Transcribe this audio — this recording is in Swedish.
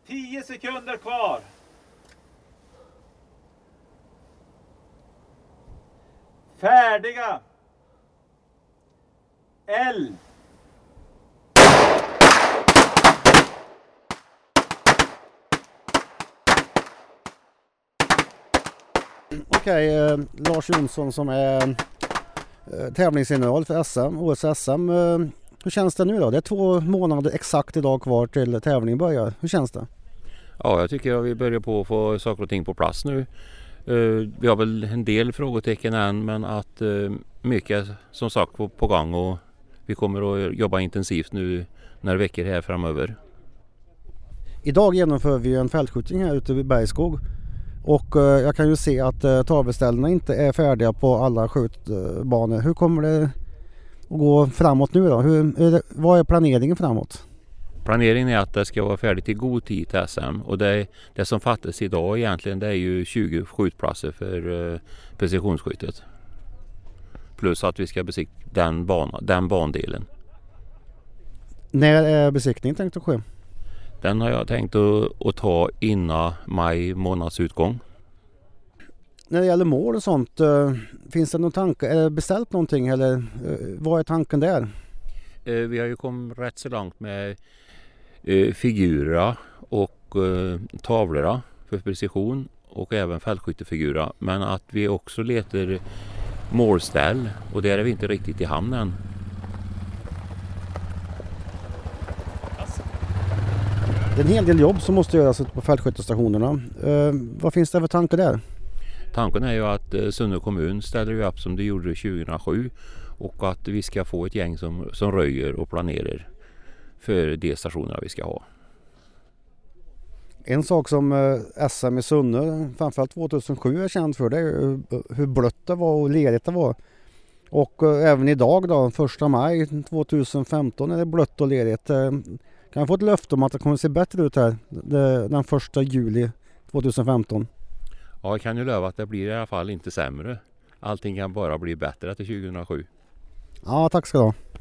10 sekunder kvar. Färdiga. Eld. Okej, Lars Jonsson som är tävlingsinnehåll för SM, OS-SM. Hur känns det nu då? Det är 2 månader exakt idag kvar till tävlingen börjar. Hur känns det? Ja, jag tycker att vi börjar på att få saker och ting på plats nu. Vi har väl en del frågetecken än, men att mycket som sagt på gång och vi kommer att jobba intensivt nu några veckor här framöver. Idag genomför vi en fältskjutning här ute vid Bergskog och jag kan ju se att tavleställena inte är färdiga på alla skjutbanor. Hur kommer det att gå framåt nu då? Vad är planeringen framåt? Planeringen är att det ska vara färdigt i god tid till SM och det som fattas idag egentligen det är ju 20 skjutplatser för precisionsskyttet. Plus att vi ska besikta den bandelen. När är besiktningen tänkt att ske? Den har jag tänkt att ta innan maj månads utgång. När det gäller mål och sånt, finns det någon tanke? Är det beställt någonting eller vad är tanken där? Vi har ju kommit rätt så långt med figurer och tavlor för precision och även fältskyttefigurer. Men att vi också letar målställ och där är vi inte riktigt i hamn än. Det är en hel del jobb som måste göras på fältskyttestationerna. Vad finns det för tankar där? Tanken är ju att Sunne kommun ställer ju upp som det gjorde 2007 och att vi ska få ett gäng som röjer och planerar för de stationerna vi ska ha. En sak som SM i Sunne, framförallt 2007 är känd för, det är hur blött det var och lerigt det var. Och även idag då, 1 maj 2015 är det blött och lerigt. Kan jag få ett löfte om att det kommer att se bättre ut här den 1 juli 2015? Ja, jag kan ju lova att det blir i alla fall inte sämre. Allting kan bara bli bättre till 2007. Ja, tack ska du ha.